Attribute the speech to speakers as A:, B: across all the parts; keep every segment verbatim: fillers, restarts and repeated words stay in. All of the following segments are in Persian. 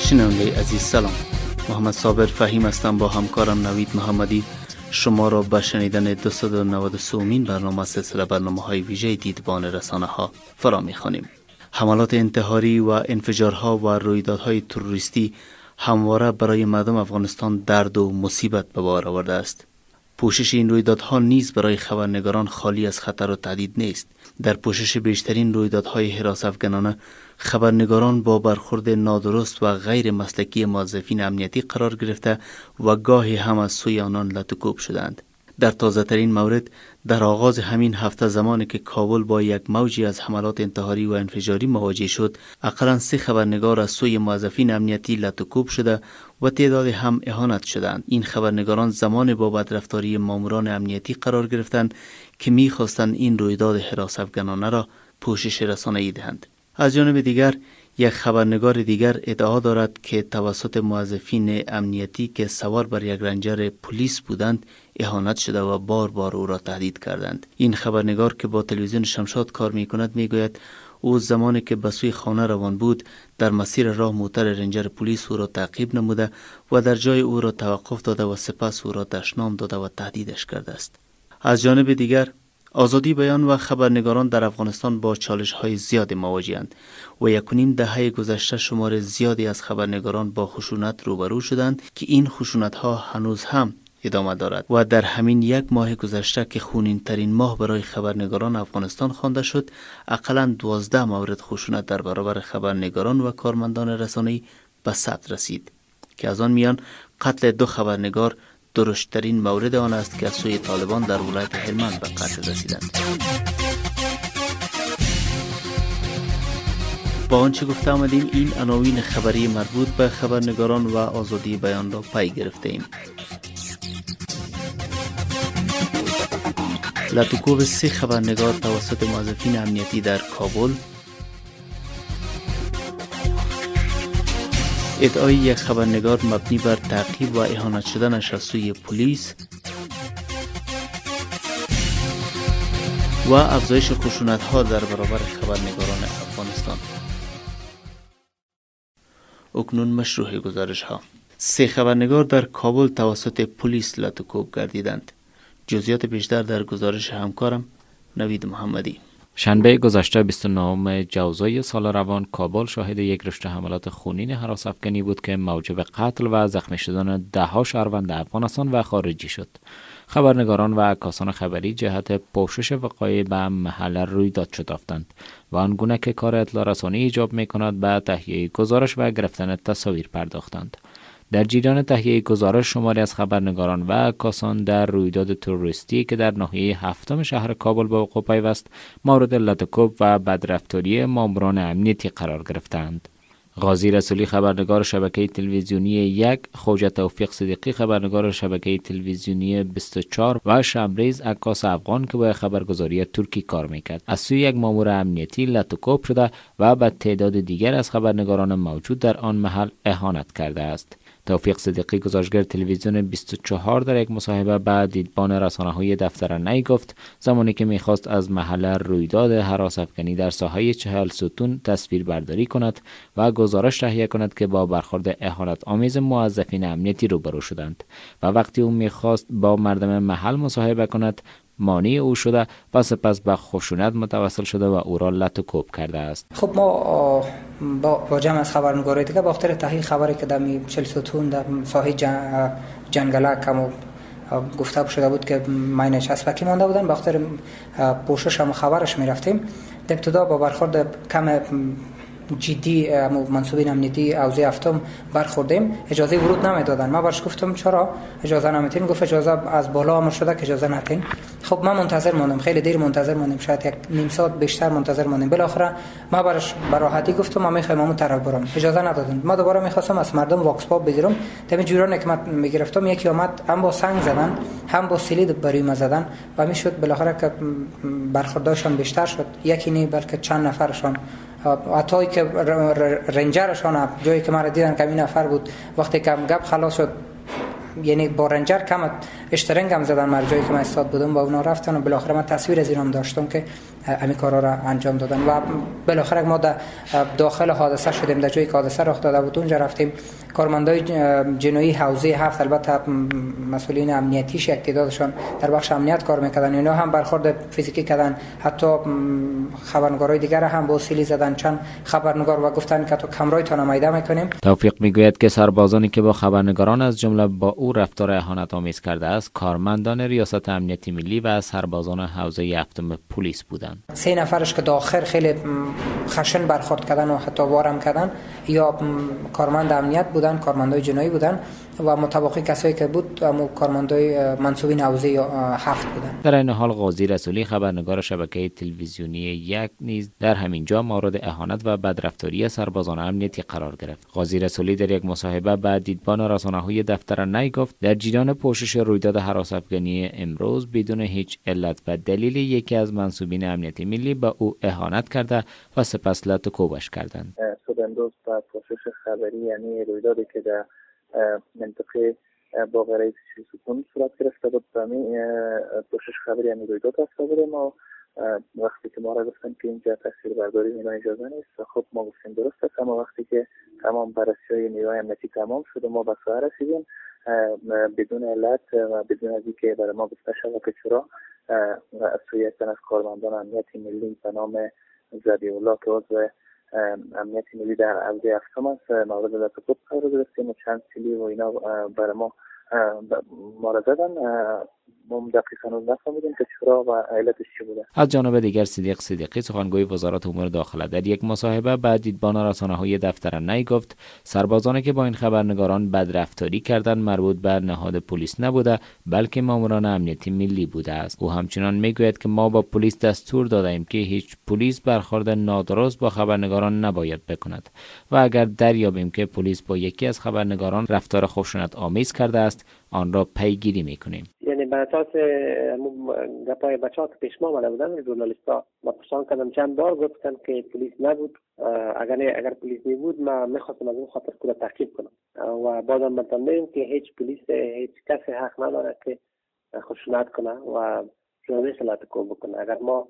A: شنونده عزیز سلام، محمد صابر فهیم هستم با همکارم نوید محمدی شما را به شنیدن دویست و نود و سه امین برنامه سلسله برنامه‌های ویژه دیدبان رسانه‌ها فرا می‌خوانیم. حملات انتحاری و انفجارها و رویدادهای تروریستی همواره برای مردم افغانستان درد و مصیبت به بار آورده است. پوشش این رویدادها نیز برای خبرنگاران خالی از خطر و تهدید نیست. در پوشش بیشترین رویدادهای هراس افکنانه خبرنگاران با برخورد نادرست و غیر مسلکی موظفین امنیتی قرار گرفته و گاهی هم از سوی آنان لطوکوب شدند. در تازه ترین مورد در آغاز همین هفته زمانی که کابل با یک موجی از حملات انتحاری و انفجاری مواجه شد، اقلاً سه خبرنگار از سوی موظفین امنیتی لطوکوب شده و تعداد هم اهانت شدند. این خبرنگاران زمان با بدرفتاری ماموران امنیتی قرار گرفتند که می‌خواستند این رویداد هراس افکنانه را پوشش رسانه‌ای دهند. از جانب دیگر یک خبرنگار دیگر ادعا دارد که توسط موظفین امنیتی که سوار بر یک رنجر پلیس بودند اهانت شده و بار بار او را تهدید کردند. این خبرنگار که با تلویزیون شمشاد کار می کند می گوید او زمانی که به سوی خانه روان بود در مسیر راه موتر رنجر پلیس او را تعقیب نموده و در جای او را توقف داده و سپس او را دشنام داده و تهدیدش کرده است. از جانب دیگر آزادی بیان و خبرنگاران در افغانستان با چالش‌های زیاد مواجه‌اند و یک و نیم دهه گذشته شمار زیادی از خبرنگاران با خشونت روبرو شدند که این خشونت‌ها هنوز هم ادامه دارد و در همین یک ماه گذشته که خونین ترین ماه برای خبرنگاران افغانستان خوانده شد، اقلاً دوازده مورد خشونت در برابر خبرنگاران و کارمندان رسانه‌ای به ثبت رسید که از آن میان قتل دو خبرنگار درشترین مورد آن است که از سوی طالبان در ولایت هلمند به قتل رسیدند. با آنچه گفته آمدیم این عناوین خبری مربوط به خبرنگاران و آزادی بیان را پی گرفته ایم. لطوکوب سه خبرنگار توسط موظفین امنیتی در کابل، ادعای یک خبرنگار مبنی بر تعقیب و اهانت شدنش از سوی پلیس و افزایش خشونت‌ها در برابر خبرنگاران افغانستان. اکنون مشروع گزارش‌ها. سه خبرنگار در کابل توسط پلیس لطوکوب گردیدند. جزئیات بیشتر در گزارش همکارم نوید محمدی.
B: شنبه گذشته بیست و نهم جوزای سال روان کابل شاهد یک رشته حملات خونین هراس افکنی بود که موجب قتل و زخمی شدن ده ها شهروند افغانستان و خارجی شد. خبرنگاران و عکاسان خبری جهت پوشش وقایع به محل رویداد شتافتند و آنگونه که کار اطلاع رسانی ایجاب می‌کند به تهیه گزارش و گرفتن تصاویر پرداختند. در جریان تهیه گزارش شماری از خبرنگاران و عکاسان در رویداد تروریستی که در ناحیه هفتم شهر کابل به وقوع پیوست مورد لطوکوب و بدرفتاری ماموران امنیتی قرار گرفتند. غازی رسولی خبرنگار شبکه تلویزیونی یک، خوجه توفیق صدیقی خبرنگار شبکه تلویزیونی بیست و چهار و شمریز عکاس افغان که با خبرگزاری ترکی کار میکرد از سوی یک مامور امنیتی لطوکوب شده و به تعداد دیگر از خبرنگاران موجود در آن محل اهانت کرده است. توفیق صدیقی گزارشگر تلویزیون بیست و چهار در یک مصاحبه با دیدبان رسانه‌های دفتر نی گفت زمانی که می‌خواست از محل رویداد هراس افکنی در ساحه چهل ستون تصویر برداری کند و گزارش تهیه کند که با برخورد اهانت آمیز موظفین امنیتی روبرو شدند و وقتی او می‌خواست با مردم محل مصاحبه کند مانع او شده و سپس به خشونت متوسل شده و او را لطوکوب کرده است.
C: خب ما با, با جمع از خبرنگارای دیگه با خاطر تحقیق خبری که در چهل ستون در ساحه جن... جنگلک هم گفته شده بود که ماین چسبکی مانده بودن، با خاطر پوشش هم خبرش میرفتیم. در ابتدا با برخورد کم جدی منصوبین امنیتی اوضاع هفتم برخوردیم، اجازه ورود نمیدادن. ما برش گفتم چرا اجازه نمیتین؟ گفت اجازه از بالا امر شده که اجازه نتین. خب ما منتظر موندم، خیلی دیر منتظر موندیم، شاید یک نیم ساعت بیشتر منتظر موندیم. بالاخره ما برش براحتی گفتم ما میخوایم اون طرف برم، اجازه ندادن. ما دوباره میخواستم از مردم واکس پاپ بگیرم، تم جوران که من میگرفتم یکی اومد هم با سنگ زدن هم با سلید بری ما زدن و میشد بالاخره که برخورداشون بیشتر شد، یکی نه بلکه چند نفرشون حتی که رنجرشان جایی که مرا دیدن که این نفر بود، وقتی که گپ خلاص شد یعنی با رنجر کم اشترنگ هم زدن مرجعی که من استاد بودم با اونا رفتن و بالاخره من تصویر از اینام داشتم که همین کارا را انجام دادن و بالاخره ما داخل حادثه شدیم. در جایی که حادثه رخ داده بود اونجا رفتیم. کارمندای جنایی حوزه هفت البته مسئولین امنیتیش اقتدارشون در بخش امنیت کار میکردن، اینا هم برخورد فیزیکی کردن، حتی خبرنگارای دیگر هم با سیلی زدن چند خبرنگار و گفتن که تو کمرایتون میده میکنیم.
B: توفیق میگوید که سربازانی که با خبرنگاران از جمله با او رفتار اهانت آمیز کرده است کارمندان ریاست امنیت ملی و سربازان حوزه هفتم پلیس بودند.
C: سه نفرش که داخل خیلی خشن برخورد کردن و حتی وارم کردن یا کارمند امنیت بودن، کارمندای جنایی بودن و مطابقی کسایی که بود همون کارمندای منصوبین حوزه هفت بودن.
B: در این حال قاضی رسولی خبرنگار شبکه تلویزیونی یک نیز در همین جا مورد اهانت و بدرفتاری سربازان امنیتی قرار گرفت. قاضی رسولی در یک مصاحبه با دیدبان رسانه‌های دفتر نی گفت در جریان پوشش رویداد هراس‌افکنی امروز بدون هیچ علت و دلیل یکی از منصوبین امنیتی ملی به او اهانت کرده و سپس لط و کوبش کردند.
D: صبح امروز با پوشش خبری یعنی رویدادی که در منطقه باغ رئیس ستون صورت گرفته بود، همین پوشش خبری یعنی رویداد رفته بودیم و وقتی که ما را گفتن که اینجا تصویر برداری اینا اجازه نیست، خب ما گفتیم درست است، اما وقتی که تمام بررسی‌های نیروی امنیتی تمام شد و ما به سوال رسیدیم بدون علت و بدون از اینکه برای ما گفته شود که چرا از سوی یک تن از کارمندان امنیتی ملی به نام ذبیح‌الله که عضو امنیتی ملی در حوزه هفتم است مورد لطف‌کوب قرار گرفتیم و چند سیلی و اینا برای ما ما را زدن. ما دقیقاً نفهمیدیم که چرا و علتش چی بوده.
B: از جانب دیگر صدیق صدیقی سخنگوی وزارت امور داخله در یک مصاحبه با دیدبان رسانه‌های دفتر نی گفت سربازانی که با این خبرنگاران بدرفتاری کردند مربوط به نهاد پلیس نبوده بلکه ماموران امنیتی ملی بوده است. او همچنان میگوید که ما با پلیس دستور دادیم که هیچ پلیس برخورد نادرست با خبرنگاران نباید بکند و اگر دریابیم که پلیس با یکی از خبرنگاران رفتار خشونت آمیز کرده است آن را پیگیری میکنیم.
E: یعنی بر اساس گپای بچه‌ها که پیش ما آمده بودن ژورنالیست‌ها ما پرسان کردم چند بار گفتن که پلیس نبود، اگر اگر پلیس نبود ما می‌خواستم از اون خاطر کلا تعقیب کنم و بعدم مطمئنم که هیچ پلیس هیچ کسی حق نداره که خشونت کنه و ژورنالیست را تعقیب بکنه. اگر ما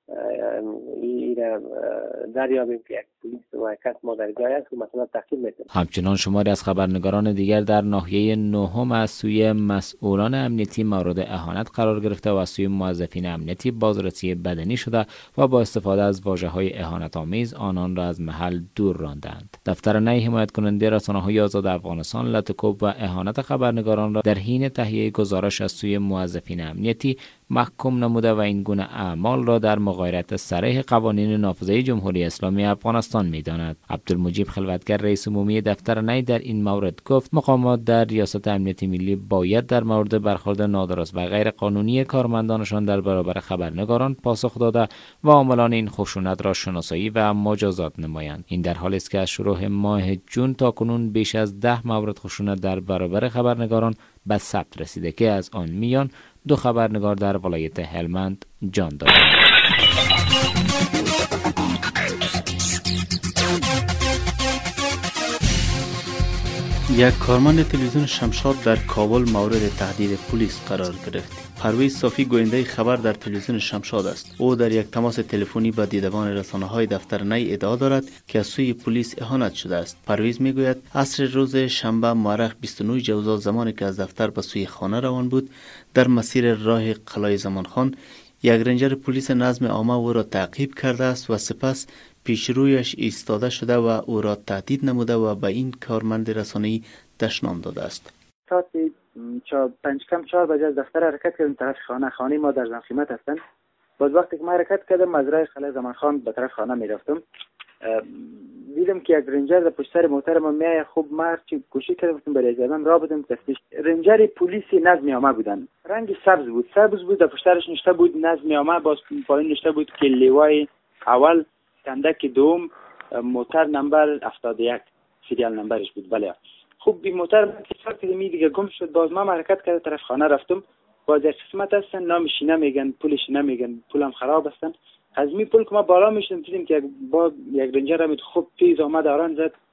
E: این دریابیم که یک پلیس و کس ما در جای است مثلا تعقیب میکنه.
B: همچنان شماری از خبرنگاران دیگر در ناحیه نهم از سوی مسئولان امنیتی مورد اهانت قرار گرفته و از سوی موظفین امنیتی بازرسی بدنی شده و با استفاده از واژه‌های اهانت آمیز آنان را از محل دور راندند. دفتر نی حمایت کننده رسانه‌های آزاد افغانستان لطف‌کوب و اهانت خبرنگاران را در حین تهیه گزارش از سوی موظفین امنیتی محکوم نموده و این گونه اعمال را در مغایرت صریح قوانین نافذه جمهوری اسلامی افغانستان می‌داند. عبدالمجید خلوتگر رئیس عمومی دفتر نی در این مورد گفت مقامات در ریاست امنیت ملی باید در مورد برخورد نادرست و غیر قانونی کارمندانشان در برابر خبرنگاران پاسخ داده و عاملان این خشونت را شناسایی و مجازات نمایند. این در حالی است که از شروع ماه جون تا کنون بیش از ده مورد خشونت در برابر خبرنگاران به ثبت رسیده که از آن میان دو خبرنگار در ولایت هلمند جان دادند.
A: یک کارمند تلویزیون شمشاد در کابل مورد تهدید پلیس قرار گرفت. پرویز صافی گوینده خبر در تلویزیون شمشاد است. او در یک تماس تلفنی با دیدبان رسانه‌های دفتر نی ادعا دارد که از سوی پلیس اهانت شده است. پرویز میگوید عصر روز شنبه مورخ بیست و نه جوزا زمانی که از دفتر به سوی خانه روان بود در مسیر راه قلعه زمانخان یک رنجر پلیس نظم عامه او را تعقیب کرده است و سپس پیش رویش ایستاده شده و او را تهدید نموده و به این کارمند رسانه‌ای دشنام داده است.
F: ساعت پنج کم چهار بجه از دفتر حرکت کردم طرف خانه. خانه ما در زنخیمت هستند. باز وقتی که ما حرکت کردم از راه قلعه زمانخان به طرف خانه می رفتم دیدم که یک رنجر در پشت سر موتر ما میایه. خوب ما چی کوشش کردم برای زدن را بدم تفتیش. رنجر پلیس نظم عامه بودن. رنگ سبز بود. سبز بود در پشت سرش نوشته بود نظم عامه، باز پایین نوشته بود که لیوای اول کندک دوم موتر نمبر هفتاد و یک سریال نمبرش بود. بله خوب بی موتر که می دیگه گم شد. باز ما حرکت کرد طرف خانه رفتم. باز یک قسمت هستن نامش نمیگن پولش نمیگن پولم خراب هستن. از می پول که ما بالا میشدم دیدیم که با یک رنجر هم خوب تیز آمد آران زد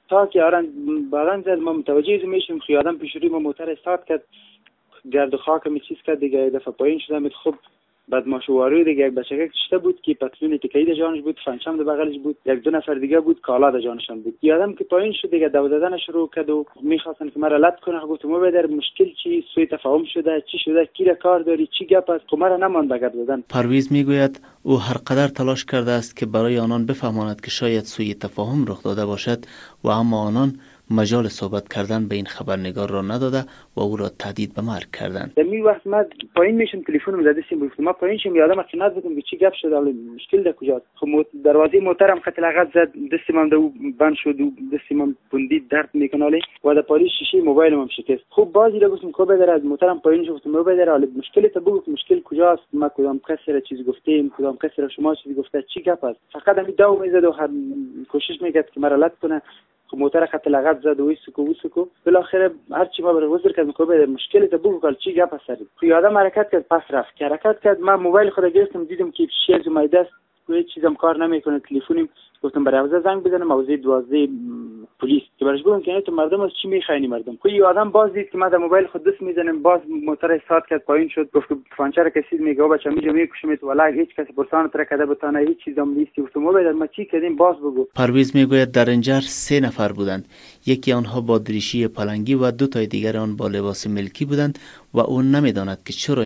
F: تا که آرن بعدن زد ما متوجه میشیم که آدم پیش روی ما موتر استارت کرد، گرد و خاک می چیز کرد دیگه، دفعه پایین شدم. خب بعد ماشواری دیگه یک بچه کشته بود که پتلون تکایی در جانش بود، فنچم در بغلش بود، یک دو نفر دیگه بود کالا در جانشان بود. یادم که پایین شد دیگه دو دادن شروع کرد و میخواستن که مرا لط کنه. گفتم ما بدر مشکل چی، سوء تفاهم شده، چی شده، کی را کار داری، چی گپ است؟ خب مرا نمان بغل دادن.
A: پرویز میگوید او هر قدر تلاش کرده است که برای آنان بفهماند که شاید سوء تفاهم رخ داده باشد و اما آنان مجال صحبت کردن به این خبرنگار را نداده و او را تهدید به مرگ کردند.
F: در می وقت ما پایین میشم تلفنم زده سیم بود، ما پایین شم یادم قناعت بودم که چی گپ شد، مشکل ده کجاست. خب دروازه موترم خط لغت زد، دستم دو بند شد و دستم بندید درد میکنه و در پالیش شیشه موبایلم هم شکست. خب بازی را گفتم کو بدر از موترم پایین شد، گفتم بدر حالا مشکل تو بگو مشکل کجاست، ما کدام کسی را چیزی گفتیم، کدام کسی را شما چیزی گفته، چی گپ است. فقط همین دو میزد و هر کوشش میکرد که مرا لط کنه. خب موتر خط لغت زد و ایسکو وسکو بالاخره هر چی ما بر وزر کرد میگه مشکل تو بگو چی گپ است. خب یادم حرکت کرد، پس رفت که حرکت کرد. من موبایل خود گرفتم دیدم که شیر مای دست هیچ چیزم کار نمیکنه، تلفنم گفتم برای حوزه زنگ بزنم، حوزه دوازده پلیس که برش بگم که تو مردم از چی میخواینی مردم. خب آدم باز دید که من در موبایل خود دست میزنم، باز موتر استارت کرد پایین شد، گفت فانچر کسی میگه بچا میجا میکشم تو، ولی هیچ کسی پرسان تر کده بتانه هیچ چیزام نیست. گفتم موبایل ما چی کردیم باز بگو.
A: پرویز میگوید در انجر سه نفر بودند، یکی آنها با دریشی پلنگی و دو تای دیگر آن با لباس ملکی بودند و او نمیداند که چرا